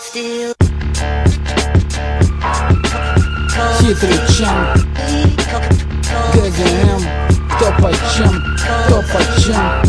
Хитрый чем ГГМ, кто почем, кто почем.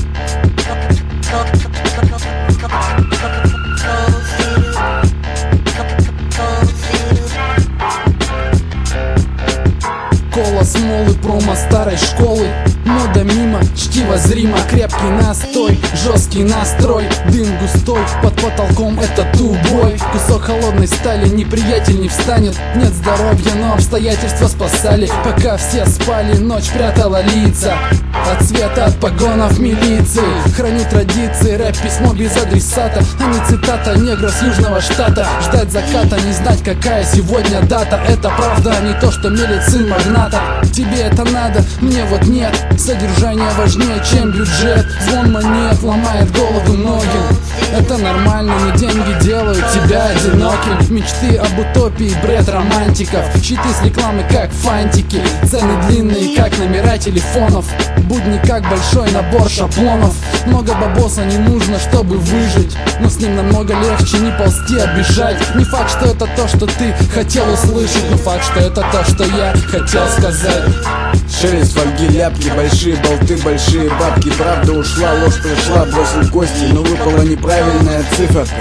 Кола смолы, промо старой школы. Мода мимо, чтиво зримо, крепкий настой, жесткий настрой. Дым густой, под потолком это тубой. Кусок холодной стали, неприятель не встанет. Нет здоровья, но обстоятельства спасали. Пока все спали, ночь прятала лица от света, от погонов милиции. Храню традиции, рэп-письмо без адресата, а не цитата негра с южного штата. Ждать заката, не знать, какая сегодня дата. Это правда, а не то, что мелет сын магната. Тебе это надо, мне вот нет. Содержание важнее, чем бюджет. Звон монет ломает голову многим. Это нормально, не деньги делают тебя одиноким. Мечты об утопии, бред романтиков. Щиты с рекламы, как фантики. Цены длинные, как номера телефонов. Будни, как большой набор шаблонов. Много бабоса не нужно, чтобы выжить, но с ним намного легче не ползти, а бежать. Не факт, что это то, что ты хотел услышать, но факт, что это то, что я хотел сказать. Шелест фольги, ляпки, большие болты, большие бабки. Правда ушла, ложь пришла, бросил кости, но выпала неправильная циферка.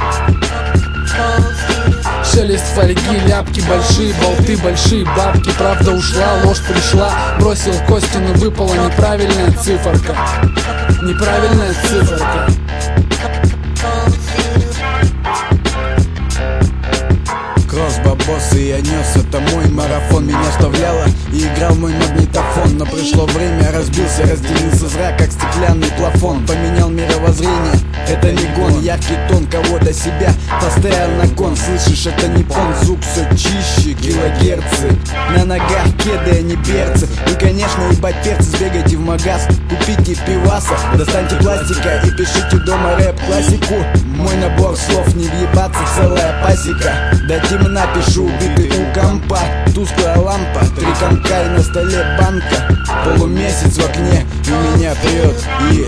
Шелест фольги, ляпки, большие болты, большие бабки. Правда ушла, ложь пришла, бросил кости, но выпала неправильная циферка. Неправильная циферка. Кросс, бабосы, я нес, это мой марафон. Меня вставляло и играл мой магнитофон. Но пришло время, разбился, разделился зрак, как стеклянный плафон. Поменял мировоззрение, это не гон. Яркий тон кого-то себя поставил на кон. Слышишь, это не пон, звук все чище, килогерцы. На ногах кеды, а не берцы. Вы, конечно, ебать перцы, сбегайте в магаз, купите пиваса, достаньте пластика и пишите дома рэп-классику. Мой набор слов, не въебаться, целая пасека. До темна пишу биты у компа. Тусклая лампа, 3 комка и на столе банка. Полумесяц в окне и меня прет и...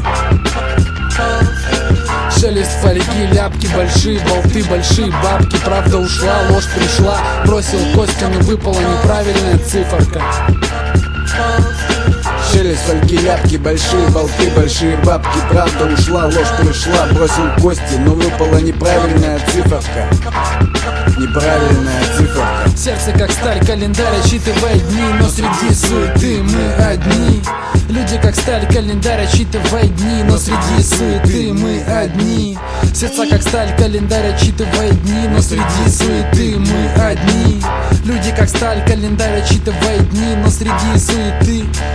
Шелест фольги, ляпки, большие болты, большие бабки. Правда ушла, ложь пришла, бросил кости, но выпала неправильная циферка. Шелест фольги, ляпки, большие болты, большие бабки. Правда ушла, ложь пришла, бросил кости, но выпала неправильная циферка. Неправильная циферка. Сердце как сталь, календарь отсчитывает дни, но среди суеты мы одни. Люди как сталь, календарь отсчитывает дни, но среди суеты мы одни. Сердца как сталь, календарь отсчитывает дни, но среди суеты мы одни. Люди как сталь, календарь отсчитывает дни, но среди суеты